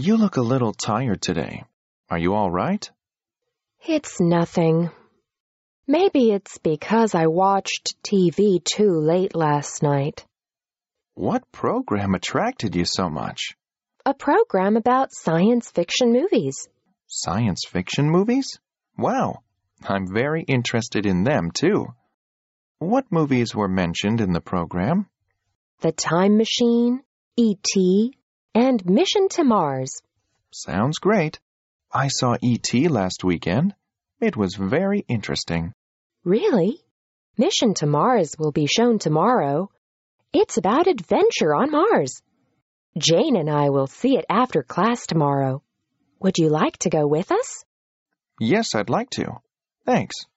You look a little tired today. Are you all right? It's nothing. Maybe it's because I watched TV too late last night. What program attracted you so much? A program about science fiction movies. Science fiction movies? Wow, I'm very interested in them too. What movies were mentioned in the program? The Time Machine, E.T., and Mission to Mars. Sounds great. I saw E.T. last weekend. It was very interesting. Really? Mission to Mars will be shown tomorrow. It's about adventure on Mars. Jane and I will see it after class tomorrow. Would you like to go with us? Yes, I'd like to. Thanks.